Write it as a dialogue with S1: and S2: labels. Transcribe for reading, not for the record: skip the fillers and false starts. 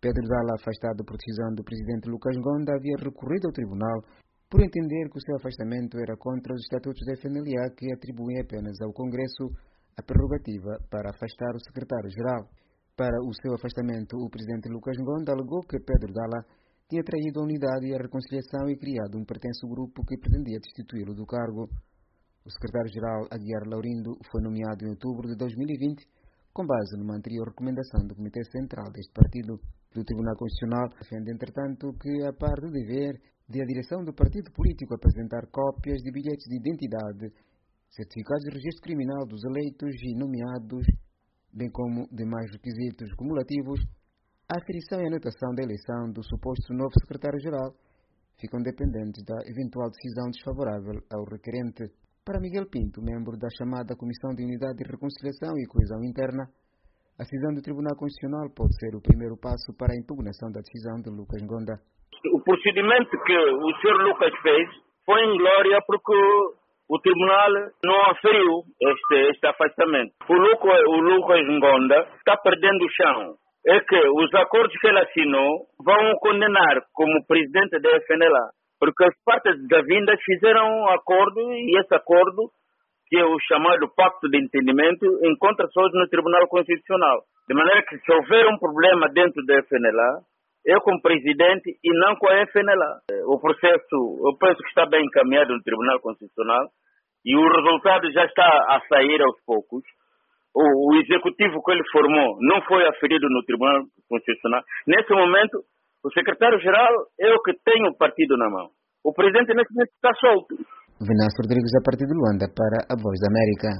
S1: Pedro Dalla, afastado por decisão do presidente Lucas Ngonda, havia recorrido ao tribunal por entender que o seu afastamento era contra os estatutos da FNLA, que atribuem apenas ao Congresso a prerrogativa para afastar o secretário-geral. Para o seu afastamento, o presidente Lucas Ngonda alegou que Pedro Dalla tinha traído a unidade e a reconciliação e criado um pretenso grupo que pretendia destituí-lo do cargo. O secretário-geral Aguiar Laurindo foi nomeado em outubro de 2020, com base numa anterior recomendação do Comitê Central deste partido. O Tribunal Constitucional defende, entretanto, que a par do dever de a direção do partido político apresentar cópias de bilhetes de identidade, certificados de registro criminal dos eleitos e nomeados, bem como demais requisitos cumulativos, a aferição e anotação da eleição do suposto novo secretário-geral ficam dependentes da eventual decisão desfavorável ao requerente. Para Miguel Pinto, membro da chamada Comissão de Unidade de Reconciliação e Coesão Interna, a decisão do Tribunal Constitucional pode ser o primeiro passo para a impugnação da decisão de Lucas Ngonda.
S2: O procedimento que o Sr. Lucas fez foi inglória porque o Tribunal não aferiu este afastamento. O Lucas Ngonda está perdendo o chão. É que os acordos que ele assinou vão o condenar como presidente da FNLA. Porque as partes da vinda fizeram um acordo e esse acordo, que é o chamado Pacto de Entendimento, encontra-se hoje no Tribunal Constitucional. De maneira que se houver um problema dentro da FNLA, eu como presidente e não com a FNLA. O processo, eu penso que está bem encaminhado no Tribunal Constitucional e o resultado já está a sair aos poucos. O executivo que ele formou não foi aferido no Tribunal Constitucional. Nesse momento, o secretário-geral é o que tem o partido na mão. O presidente nesse momento está solto.
S1: Venâncio Rodrigues, a partir de Luanda, para a Voz da América.